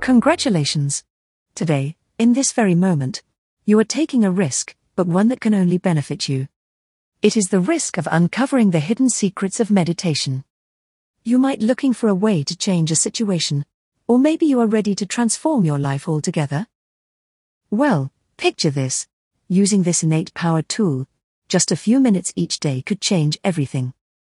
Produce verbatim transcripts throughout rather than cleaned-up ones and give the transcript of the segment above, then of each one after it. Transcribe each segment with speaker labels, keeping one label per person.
Speaker 1: Congratulations! Today, in this very moment, you are taking a risk, but one that can only benefit you. It is the risk of uncovering the hidden secrets of meditation. You might be looking for a way to change a situation, or maybe you are ready to transform your life altogether. Well, picture this. Using this innate power tool, just a few minutes each day could change everything.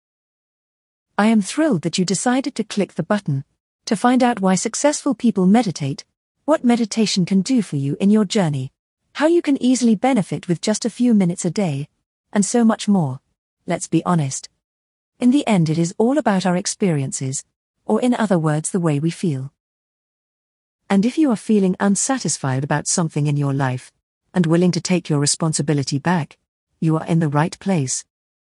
Speaker 1: I am thrilled that you decided to click the button to find out why successful people meditate, what meditation can do for you in your journey, how you can easily benefit with just a few minutes a day, and so much more. Let's be honest. In the end, it is all about our experiences, or in other words, the way we feel. And if you are feeling unsatisfied about something in your life, and willing to take your responsibility back, you are in the right place.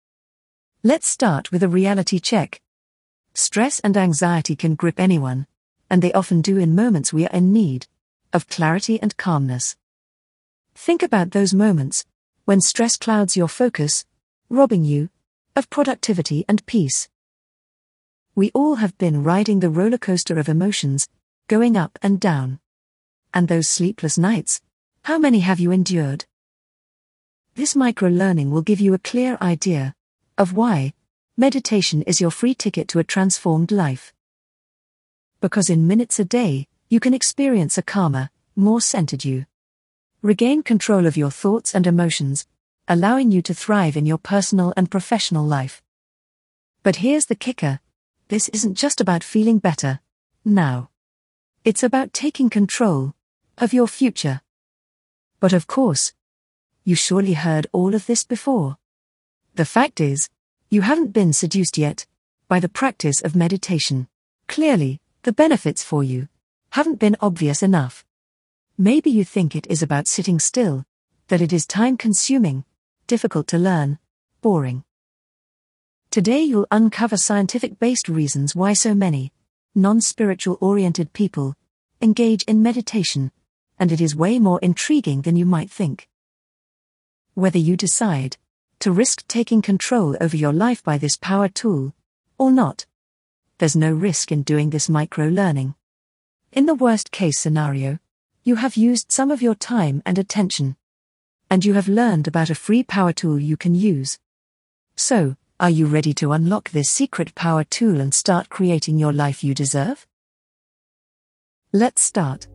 Speaker 1: Let's start with a reality check. Stress and anxiety can grip anyone, and they often do in moments we are in need of clarity and calmness. Think about those moments when stress clouds your focus, robbing you of productivity and peace. We all have been riding the roller coaster of emotions, going up and down. And those sleepless nights, how many have you endured? This micro-learning will give you a clear idea of why meditation is your free ticket to a transformed life. Because in minutes a day, you can experience a calmer, more centered you. Regain control of your thoughts and emotions, allowing you to thrive in your personal and professional life. But here's the kicker. This isn't just about feeling better now. It's about taking control of your future. But of course, you surely heard all of this before. The fact is, you haven't been seduced yet by the practice of meditation. Clearly, the benefits for you haven't been obvious enough. Maybe you think it is about sitting still, that it is time-consuming, difficult to learn, boring. Today you'll uncover scientific-based reasons why so many non-spiritual oriented people engage in meditation, and it is way more intriguing than you might think. Whether you decide to risk taking control over your life by this power tool, or not, there's no risk in doing this micro-learning. In the worst-case scenario, you have used some of your time and attention, and you have learned about a free power tool you can use. So, are you ready to unlock this secret power tool and start creating your life you deserve? Let's start.